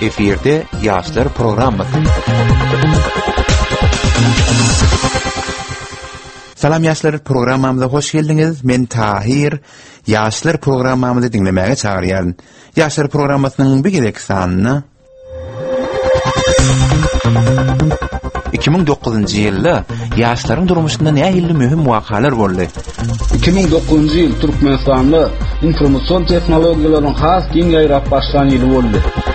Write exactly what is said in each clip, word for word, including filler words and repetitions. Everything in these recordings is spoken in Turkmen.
Efirde Yaşlar programması. Salam Yaşlar programamıza hoş geldiniz. Men Tahir. Yaşlar programamızı dinlemeye çağırıyorum. Yaşlar programmasının bir gerek sanını iki bin dokuzuncu yılda yaşların durmuşunda näme illi mühim wakalar boldy. iki bin dokuzuncu yıl Türkmenistanda informasyon teknologiýalarynyň has giň ýaýrap başlan ýyly boldy.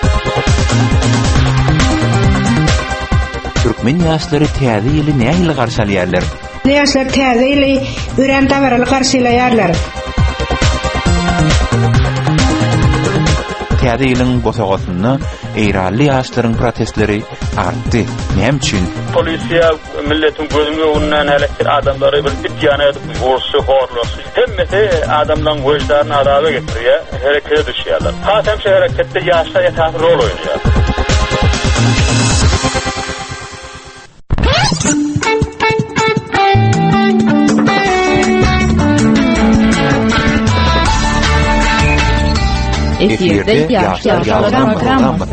Türkmen yaşları täze ýyly näme ýyly garşalýarlar? Yaşlar täze ýyly ören tawaryly garşalýarlar. Täze ýylyň bosagasyny eýrally yaşlaryň protestleri artdy. Näme üçin? Polisiýa milletin gözüne ununan elektir adamlary bir itýana edip urşy horlasy. Hemmeti adamdan göjlerini adaga getirýär, herekete düşýärler. Hatem şu hereketde yaşlar ýetaşy rol oýnaýar. Efirde Yaşlar programması.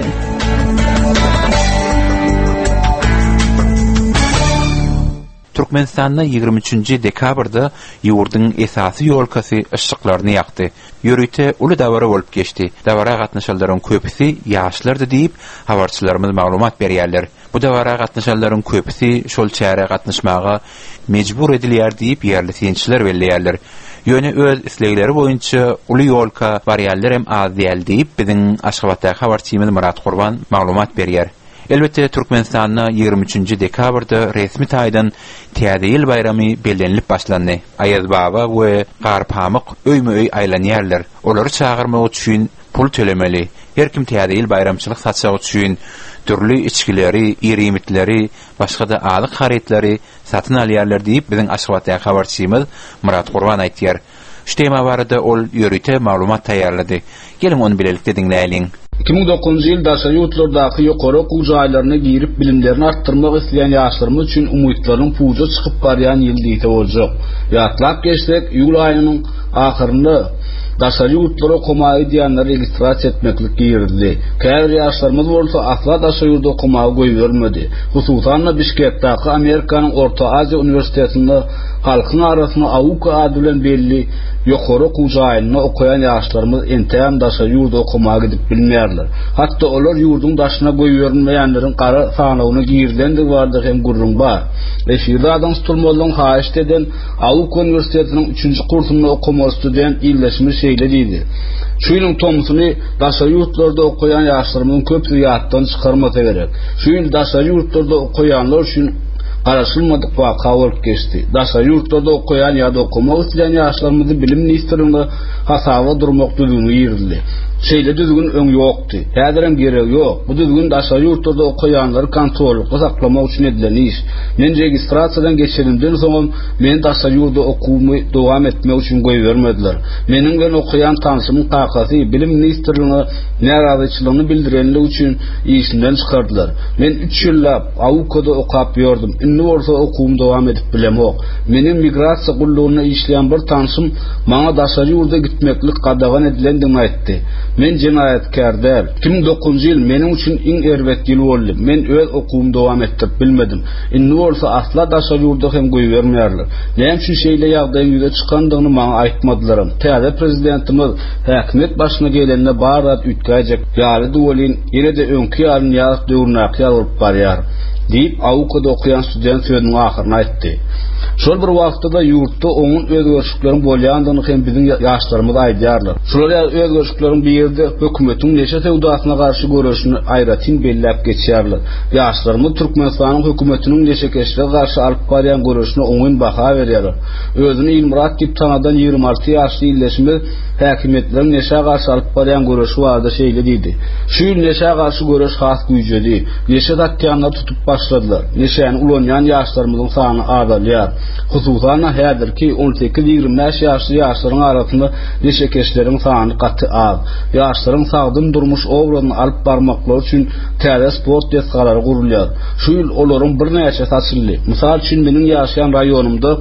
Türkmenistanda ýygrimi üçinji dekabrda ýurduň esasy ýolkasy ışıklaryny ýakdy. Ýörüte uly dawara bolup geçdi. Dawara gatnaşanlaryň köpüsi ýaşlardy diýip habarçylarymyz maglumat berýärler. Bu dawara gatnaşanlaryň köpüsi şol çäre gatnaşmaga mejbur edilýär diýip ýerli synçylar belleýärler. Ýöne öz islegleri boýunça uly ýolka barýarlar hem az däl diýip biziň Aşgabatda habarçymyz Murat Gurban maglumat berýär. Elbette Türkmenistan'da ýygrimi üçinji dekabrda resmi taýdan Täze ýyl bayramy bellenilip başlandy. Aýaz baba we garpamyk öýme-öý aýlanýarlar. Olary çağırmak üçin pul tölemeli. Her kim Täze ýyl bayramçylyk satsak üçin türlü içkileri, irimitleri, başga da alyk haretleri satyn alýarlar diýip biziň Aşgabatda habarçymyz Murat Gurban aýtýar. Şu tema barada ol ýörüte maglumat taýýarlady. Gelin onu bilelikde dinleýin. iki bin dokuzuncu ýylda ýurtlardaky ýokary okuw jaýlaryna girip bilimlerini artdyrmak isleýän ýaşlarymyz üçin umytlaryň puja çykyp barýan ýyl diýip boljak. Ýatlap geçsek, ýyl aýynyň ahyrynda daşary ýurtlara okumagy diýenleri registrasiýa etmeklik girildi. Käbir ýaşlarymyz bolsa asla daşary ýurtda okumagy goýbermedi. Hususan Bişkekdäki Amerikanyň Orta Aziýa Uniwersitetinde halkyň arasyna awuka ady bilen belli ýokary okuw jaýyna okuyan ýaşlarymyz entäm daşary ýurtda okumagy gidip bilmeýärler. Hatda olar ýurduň daşyna goýbermeýänleriň gara sanawyna girilende bardyr hem gurrun bar. Efirde adam tutulmalyň haýyş eden Awuka Uniwersitetiniň üçünji kursyny okumak student ýyllaşmy şeýle diýdi. Şu ýylyň tomsuny daşary ýurtlarda okuyan ýaşlarymyň köpüsi ýatdan çykarmasa gerek. Şu ýyl daşary ýurtlarda okuyanlar üçin garaşylmadyk waka bolup geçdi. Daşary ýurtlarda okuyan ýa-da okumak isleýän ýaşlarymyzy bilim ministrliğinde hasaba durmak düzgün ýerildi. Şeýle düzgün öň ýokdy. Häzirem gerek ýok. Bu düzgün daşary ýurtlarda okuyanlary kontrolykda saklamak üçin edilen iş. Men registrasiýadan geçerimden soň men daşary ýurtda okuwmy dowam etmek üçin goýbermediler. Meniň bilen okuyan tanşymyň takasy bilim ministrliğine närazyçylygyny bildirenlik üçin işinden çykardylar. Men üç ýyllap Awukada okap ýordum. Indi bolsa okuwym dowam edip bilemok. Meniň migrasiýa gullugyna işleýän bir tanşym maňa daşary ýurtda gitmeklik gadagan edilendigini aýtdy. Men jenaýatkar däl. iki bin dokuzuncu ýyl meniň üçin iň erbet ýyl boldy. Men öz okuwmy dowam etdirip bilmedim. Indi bolsa asla daşary ýurtda hem goýbermeýärler. Näme üçin şeýle ýagdaýyň ýüze çykandygyny maňa aýtmadylar. Täze prezidentimiz häkimet başyna gelende barat ütkäjek. Ýaly dowlyn ýene-de öňki ýalyň ýaz döwrüne bolup barýar. Diýip Awukada okuyan student sözüniň ahyryna aýtdy. Şol bir wagtda ýurtda oňun özgörüşikleri bolýandygyny hem biziň ýaşlarymyz aýdýarlar. Şol özgörüşikleriň bir ýerde hökümetiň neşe sewdasyna garşy görüşini aýratyn belläp geçýärler. Ýaşlarymyz Türkmenistanyň hökümetiniň neşe keşige garşy alyp barýan görüşine oňun baha berýärler. Özüni Ilmurat diýip tanadan ýygrimi alty ýaşly ýyllaşmy häkimetleriň neşe garşy alyp barýan görüşi barada şeýle diýdi. Şu neşe garşy görüş has güýjedi. Neşe datyanlar tutup başladylar. Neşäni ulanýan ýaşlarymyzyň sany azalýar. Hususan häzirki on sekiz ýygrimi beş ýaşly ýaşlaryň arasynda neşe keşleriň sany gaty az. Ýaşlaryň sagdym durmuş obrazyny alyp barmaklar üçin täze sport desgalary gurulýar. Şu ýyl olaryň bir näçe saçyldy. Mysal üçin meniň ýaşaýan raýonumda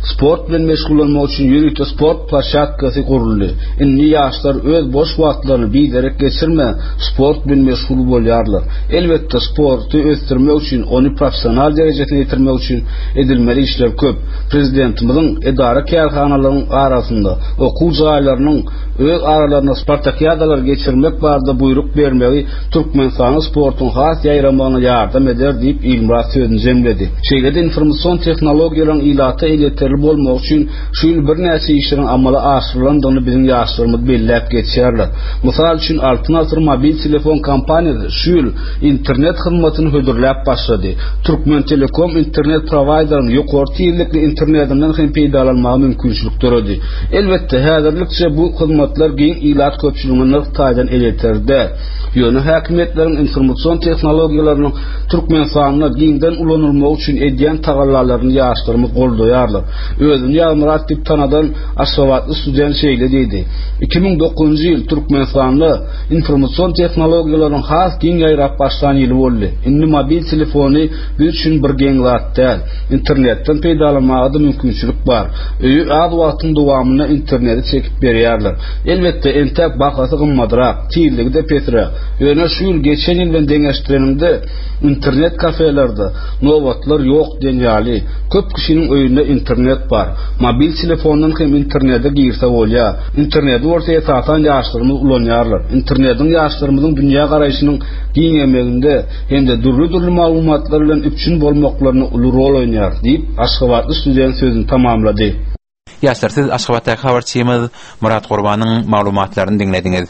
sport bilen meşgullanmak üçin ýürüýte sport plaşatkasy guruldy. Indi ýaşlar öz boş wagtlaryny biderek geçirme, sport bilen meşgul bolýarlar. Elbetde sporty ösdürmek üçin, ony professional derejede ýetirmek üçin edilmeli işler köp. Prezidentimiziň edara kärhanalarynyň arasynda okuw jaýlarynyň öz aralaryna spartakiadalar geçirmek barada buyruk bermegi Türkmenistanyň sportyň has ýaýramagyna ýardam eder diýip Ilmurat sözüni jemledi. Şeýlede informasyon tehnologiýalaryň ilaty eýleterli bolmak üçin şu ýyl bir näçe işleriň amala aşyrylandygyny biziň ýaşlarymyz belläp geçýärler. Mysal üçin altyn asyr mobil telefon kompaniýasy şu ýyl internet hyzmatyny hödürläp başlady. Türkmen Telekom internet providerynyň ýokary tezlikli internetinden hem peýdalanmagy mümkinçilik töredi. Elbetde häzirlikçe bu hyzmatlar giň ilat köpçüligini taýdan eleterdi. Ýöne häkimetleriň informasyon tehnologiýalarynyň Türkmenistanyna giňden ulanylmagy üçin edýän tagallalaryny ýaşlarymyz goldaýarlar. Özüni ýalmurat diýip tanadan aşgabatly student şeýle diýdi. iki ming dokuzunçy ýyl Türkmenistanyna informasyon tehnologiýalarynyň has giň ýaýrap başlan ýyly boldy. Indi mobil telefony biz üçin bir geň zat däl. Internetden peýdalanmagy mümkinçilik bar. Öýü az wagtyň dowamyna interneti çekip berýärler. Elbetde entek bahasy gymmadyrак, tiyilligi de petrak. Ýöne şu ýyl geçen ýyl bilen deňeşdireninde internet kafelerde nowatlar ýok denýäli. Köp kişiniň öýünde internet bar. Mobil telefondan hem internete girse bolýar. Interneti ortaya satan ýaşlarymyz ulanýarlar. Internetiň ýaşlarymyzyň dünýä garaýşynyň giňemeginde hem de durly-durly maglumatlar bilen üpçün bolmaklaryny uly rol oýnýar diýip Aşgabatly student sözüni tamamlady. Ýaşlar, siz Aşgabatdaky habarçymyz Murat Gurbanyň maglumatlaryny dinlediňiz.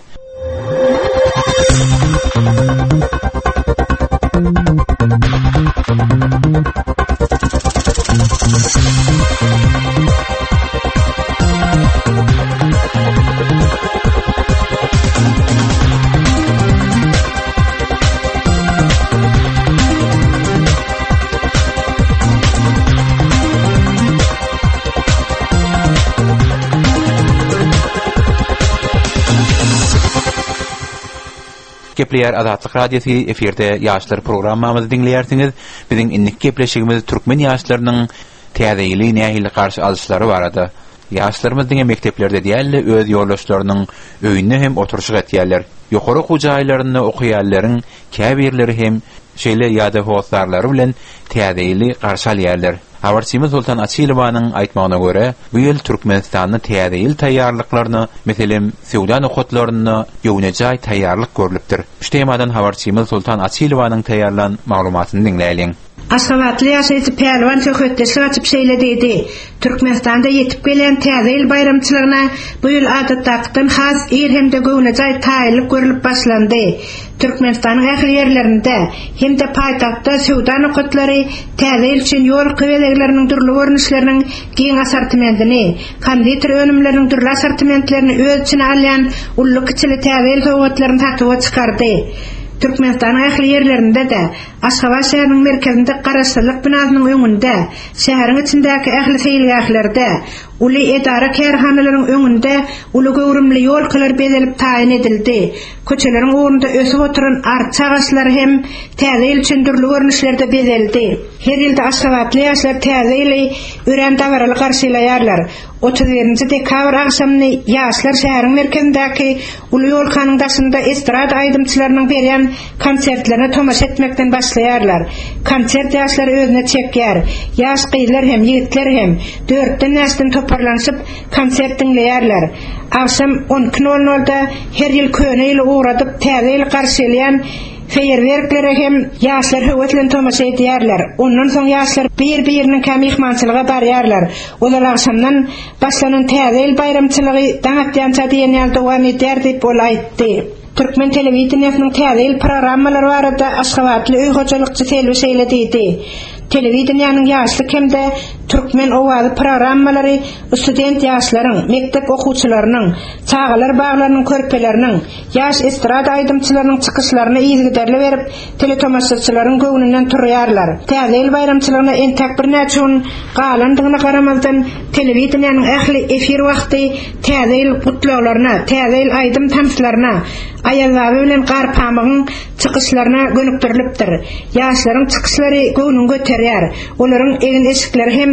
Gepleyer Azatlyk Radiosu eferde ýaşlar programmamyzy dinleýärsiňiz. Biziň innik gepleşigimiz türkmen ýaşlarynyň täzeýli nähili garşy alyşlary barada. Ýaşlarymyz diňe mekteplerde diýerli öz ýoldaşlarynyň öýüne hem oturşyk etýärler. Ýokary hujaýlaryny okuýarlaryň käbirleri hem şeýle ýa-da howsarlary bilen täzeýli garşy alýarlar. Habarçymyz Sultan Açylowanyň aýtmagyna görä, bu ýyl Türkmenistanyň täzeýil taýýarlyklaryny, meselem Sudan okutlaryny ýöwnejäj taýýarlyk görülipdir. Şu temadan habarçymyz Sultan Açylowanyň taýýarlan maglumatyny dinleýäliň. Aşgabatly ýaşaýjy Pelwan töhretdesi açyp şeýle diýdi. Türkmenistanda ýetip gelen täzeýil bayramçylaryna bu ýyl adatdakydan has ir hem de göwnejäj taýýarlyk görülip başlandy. Türkmenistanyň ähli ýerlerinde hem de paýtagtda Sudan okutlary täzeýil üçin ýol kywedegleriniň durly görnüşleriniň giň assortimentini, konditer önümleriniň durly assortimentlerini öz içine alýan ully kiçili täzeýil sowgatlaryny tatyp çykardy. Türkmenistanyň ähli ýerlerinde de Aşgabat şäheriniň merkezinde Garaşlyk binasynyň öňünde, şäheriň içindäki ähli feýilgählerde, uly edara kärhanalaryň öňünde uly gowrumly ýolkalar bezelip taýin edildi. Köçeleriň orunda ösüp oturan arça agaçlary hem täzeýil üçin durly görnüşlerde bezeldi. Her ýylda Aşgabatly ýaşlar täzeýili ören dawaraly garşylaýarlar. otuz birinji dekabr akşamyny ýaşlar şäheriň merkezindäki uly ýolkanyň daşynda estrada aýdymçylarynyň berýän konsertlerine tomaşa etmekden başlaýarlar. Konsert ýaşlary özüne çekýär. Ýaş gyzlar hem ýigitler hem dörtden näsden toparlanyşyp konsert dinleýärler. Akşam on iki nol nolda her ýyl köne ýyly uğradyp täzeýil garşylayan feýerwerklere hem ýaşlar höwetlen tomaşa edýärler. Ondan soň ýaşlar bir-biriniň kämihmançylyga barýarlar. Olar akşamdan başlanan täzeýil bayramçylygy daňatýança diýen ýaly dowam edýär diýip ol aýtdy. Türkmen telewizionynyň täzeýil programmalary barada Aşgabatly öý hojalykçy Selvi şeýle diýdi. Telewizionyanyň ýaşlyk hemde türkmen owazy programmalary student ýaşlaryň, mektep okuwçylarynyň, çağalar baglarynyň körpeleriniň, ýaş estrada aýdymçylarynyň çykyşlaryny ýygyderle berip, teletomaşaçylaryň göwnünden turýarlar. Täzeýil bayramçylygyna entek bir näçe gün galandygyna garamazdan telewizionyanyň ähli efir wagty täzeýil gutlawlaryna, täzeýil aýdym tamslaryna, aýallawy bilen garpamygyň çykyşlaryna gönükdirilipdir. Ýaşlaryň çykyşlary göwnüň göterýär. Olaryň egin eşikleri hem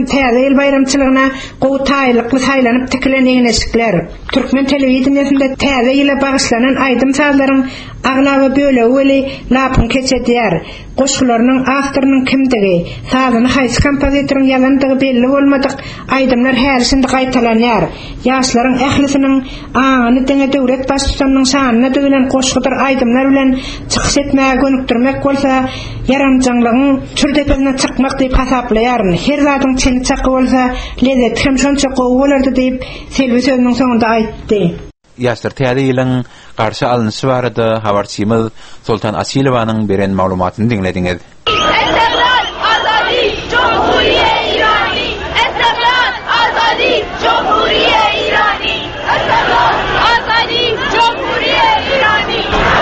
bilen täze bayramçylygyna gowy taýlykly taýlanyp tikilen eşikler. Türkmen telewizionyasynda täze ýyla bagyşlanan aýdym sazlaryň aglawy bölegi weli lapyn keçedýär. Goşgularynyň awtorynyň kimdigi, sazyny haýsy kompozitoriň ýalandygy belli bolmadyk aýdymlar härisinde gaýtalanýar. Ýaşlaryň ählisiniň aňyny diňe döwlet başçysynyň şanyna döwlen goşgudyr aýdymlar bilen çykyş etmäge gönükdirmek bolsa, yaramjaňlygyň türdepine çykmak diýip hasaplaýar. Her zadyň çeni çaky bolsa, lezzet hem şonça gowy bolardy diýip Selvi sözüniň soňunda aýtdy. Ýaşlar täze ýylyň garşy alynşy barada habarçymyz Sultan Asilowanyň beren maglumatyny dinlediňiz. Esteghlal azadi Cumhuriye Irani. Esteghlal azadi Cumhuriye Irani. Esteghlal azadi Cumhuriye Irani.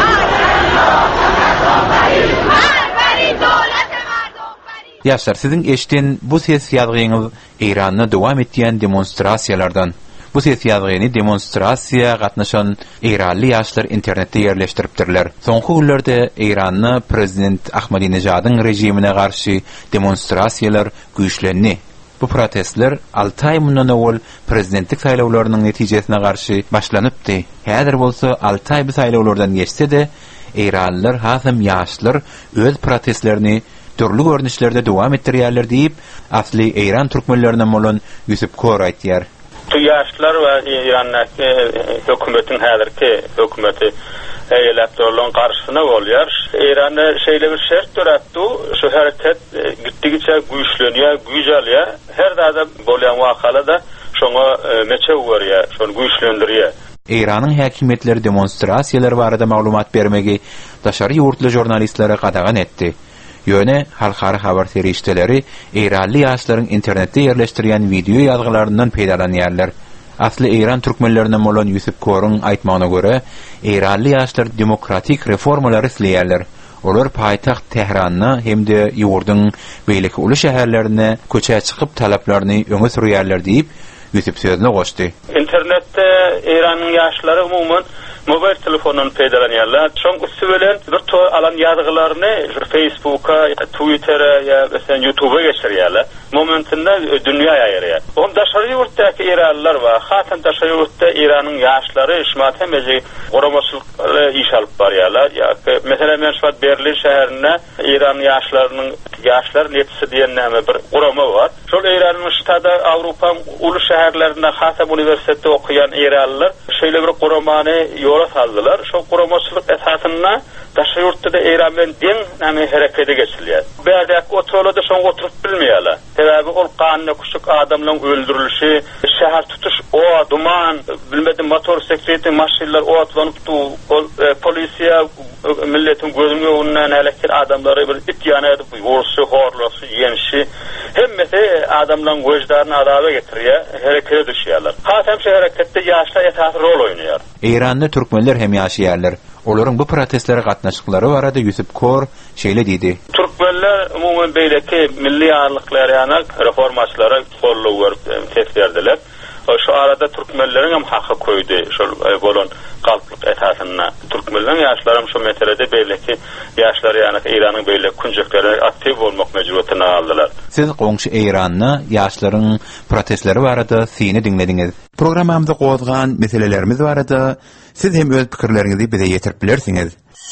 Ýaşlar, siziň eşden bu ses ýazgyňyz Iranda dowam etýän demonstrasiýalardan. Bu ses ýazgyny demonstrasiýa gatnaşan Iranly ýaşlar internetde ýerleşdiripdirler. Soňky günlerde Iranyň prezident Ahmadinejadyň rejimine garşy demonstrasiýalar güýçlenni. Bu protestler alty ay mundan owal prezidentlik saýlawlarynyň netijesine garşy başlanypdy. Häzir bolsa alty ay bu saýlawlardan geçse-de, Iranlylar hasam ýaşlar öz protestlerini türlü görnüşlerde dowam etdirýärler diýip asly Iran türkmenlerinden bolan Yusuf Kor aýtýar. Ýaşlar we İrandaky hökümetiň häzirki hökümeti eýlepdirlen garşyna bolýar. Iranda şeýle bir şert töretdi, şu hereket gitdigiçe güýçlenýär, güýç alýar. Her dada bolýan wakalada şoňa meçe görýär, şonu güýçlendirýär. Iranyň häkimetleri demonstrasiýalar barada maglumat bermegi daşary ýurtly jurnalistlere gadagan etdi. Ýöne halkara habar serişdeleri Iranly ýaşlaryň internetde ýerleşdirýän video ýazgylaryndan peýdalanýarlar. Asly Iran türkmenlerinden bolan Yusuf Kor'un aýtmagyna görä, Iranly ýaşlar demokratik reformalary isleýärler. Olar paýtaxt Tehranyna hemde ýurdyň beýleki uly şäherlerine köçe çykyp talaplaryny öňe sürýärler diýip Yusuf sözüne goşdy. İnternetde Iranyň ýaşlary umumyň mobil telefonundan peýdalanýarlar. Şoň üstü bilen bir to alan ýazgylaryny Facebook'a, Twitter'a ýa mesela YouTube'a geçirýärler. Momentinde dünýä ýaýrýar. On daşary ýurtdaky Iranlylar we hatam daşary ýurtda Iranyň ýaşlary işmat hemezi goramaçylyk iş alyp barýarlar. Ýa-ki mesela men şu Berlin şäherine İran ýaşlarynyň ýaşlar netisi diýen näme bir gorama bar. Şol Iranyň ştada Awropaň uly şäherlerinde hatam uniwersitetde okuyan Iranlylar şeýle bir goramany ýola saldylar. Şo goramaçylyk esasyna daşary ýurtda Iran bilen deň näme herekete geçilýär. Bärdäki oturlada şoň oturup bilmeýärler. Sebebi ol kanuna kuşuk adamlaryň öldürilişi, şäher tutuş, o duman, bilmedim motor sekreti, maşinler o atlanypdy, ol e, polisiýa milletin gözüne önünden elektir adamlary bir it ýanyp, ýurşy, horlasy, ýenşi, hemmeti adamlaryň göjdaryny adaba getirýär, herekete düşýärler. Hatam şu hereketde ýaşlar etaty rol oýnaýar. Iranda türkmenler hem ýaşaýarlar. Olaryň bu protestlere gatnaşyklary barada Yusuf Kor şeýle diýdi. Türkmenler umumyň beýleki milli ýarlyklary ýa-ni reformaçylara golluk berip tesberdiler. Şu arada Türkmenleriň hem haky koýdy, şol bolan galplyk esasyna. Türkmenleriň ýaşlarym şu meselede beýleki ýaşlar ýa-ni Iranyň beýleki kunjuklarına aktiv bolmak mejburiýetine aldylar. Siz goňşy Iranyň ýaşlaryň protestleri barada syny dinlediňiz. Programmamyzda gozgan meselelerimiz barada siz hem öz pikirleriňizi bize ýetirip bilersiňiz.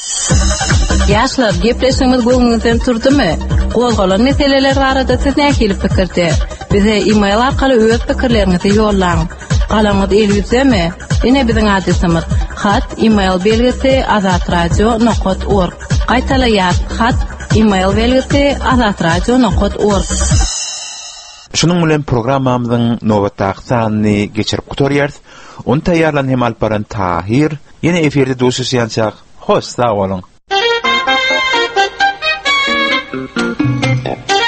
Ýaşlar, gepleşimiz goňuňyzdan turdymy? Gozgalan meseleler barada siz näme pikirde? Bize e-mail arkaly öz pikirleriňizi ýollaň. Galamyz elbizemi? Ene biziň adresimiz hat e-mail belgisi azatradio nokta org. Gaýtalaýar hat e-mail belgisi azatradio nokta org. Şunun bilen programmamyzyň nowatdaky sanyny geçirip gutorýarys. Onu taýýarlan hem alparan Tahir. Ýene eferde duşuşýançak. Hoş, sag bolun.